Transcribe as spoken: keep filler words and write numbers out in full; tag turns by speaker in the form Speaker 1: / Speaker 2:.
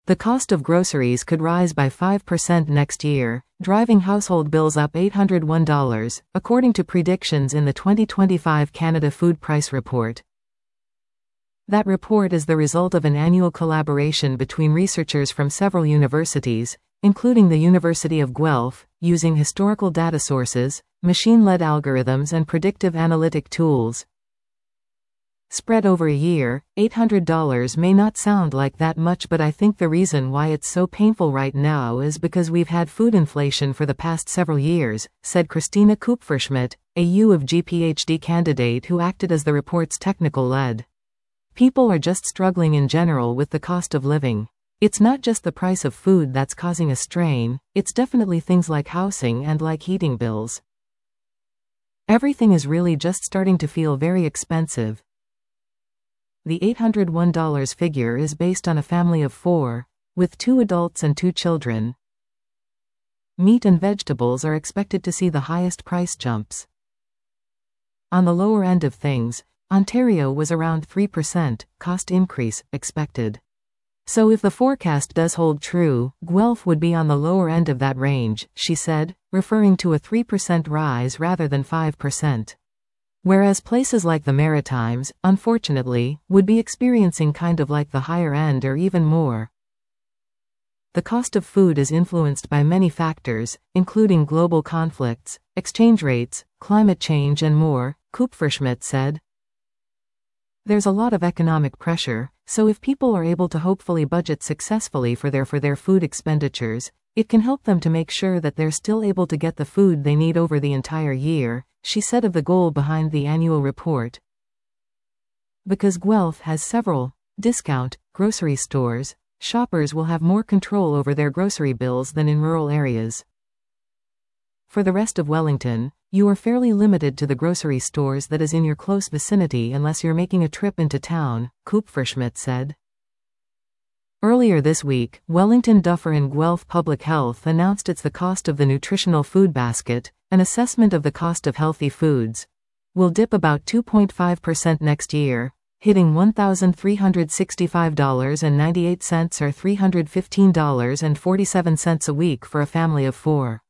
Speaker 1: The cost of groceries could rise by five percent next year, driving household bills up eight hundred one dollars, according to predictions in the twenty twenty-five Canada Food Price Report. That report is the result of an annual collaboration between researchers from several universities, including the University of Guelph, using historical data sources, machine-led algorithms and predictive analytic tools. Spread over a year, eight hundred dollars may not sound like that much, but I think the reason why it's so painful right now is because we've had food inflation for the past several years, said Christina Kupferschmidt, a U of G PhD candidate who acted as the report's technical lead. People are just struggling in general with the cost of living. It's not just the price of food that's causing a strain, it's definitely things like housing and like heating bills. Everything is really just starting to feel very expensive. The eight hundred one dollars figure is based on a family of four, with two adults and two children. Meat and vegetables are expected to see the highest price jumps. On the lower end of things, Ontario was around three percent cost increase expected. So if the forecast does hold true, Guelph would be on the lower end of that range, she said, referring to a three percent rise rather than five percent. Whereas places like the Maritimes, unfortunately, would be experiencing kind of like the higher end or even more. The cost of food is influenced by many factors, including global conflicts, exchange rates, climate change and more, Kupferschmidt said. There's a lot of economic pressure, so if people are able to hopefully budget successfully for their for their food expenditures, it can help them to make sure that they're still able to get the food they need over the entire year, she said of the goal behind the annual report. Because Guelph has several discount grocery stores, shoppers will have more control over their grocery bills than in rural areas. For the rest of Wellington, you are fairly limited to the grocery stores that is in your close vicinity unless you're making a trip into town, Kupferschmidt said. Earlier this week, Wellington Duffer and Guelph Public Health announced it's the cost of the nutritional food basket, an assessment of the cost of healthy foods, will dip about two point five percent next year, hitting one thousand three hundred sixty-five dollars and ninety-eight cents or three hundred fifteen dollars and forty-seven cents a week for a family of four.